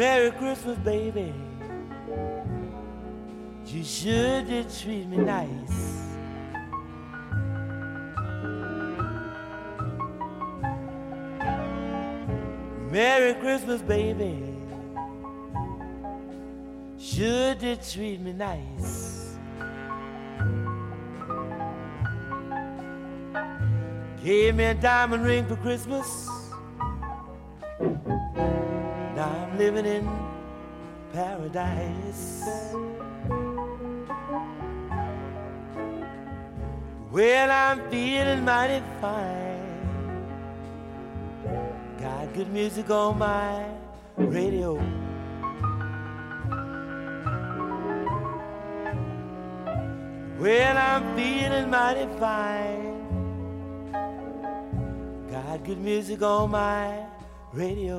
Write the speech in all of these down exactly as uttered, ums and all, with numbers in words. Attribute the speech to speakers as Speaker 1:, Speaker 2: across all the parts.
Speaker 1: Merry Christmas, baby. You sure did treat me nice. Merry Christmas, baby. Sure did treat me nice. Gave me a diamond ring for Christmas. Now I'm living in paradise. Well, I'm feeling mighty fine. Got good music on my radio. Well, I'm feeling mighty fine. Got good music on my radio.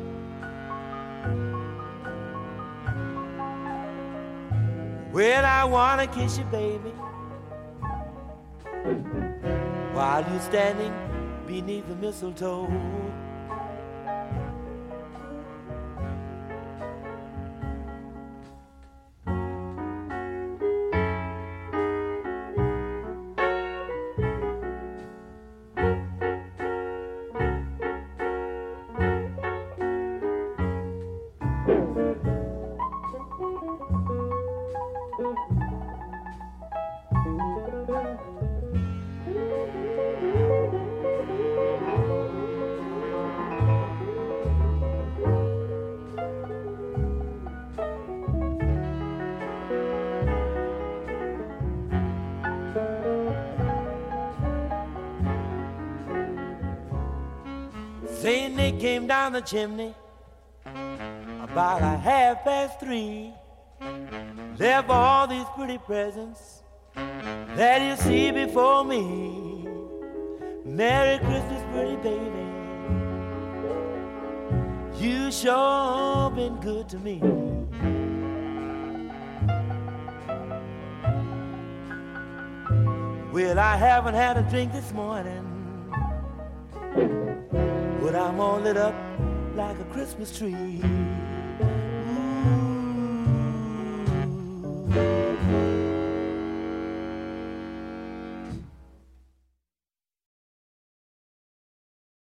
Speaker 1: Well, I wanna kiss you, baby, while you're standing beneath the mistletoe. Saint Nick came down the chimney about a half past three. Left all these pretty presents that you see before me. Merry Christmas, pretty baby. You sure been good to me. Well, I haven't had a drink this morning, but I'm all lit up like a Christmas tree.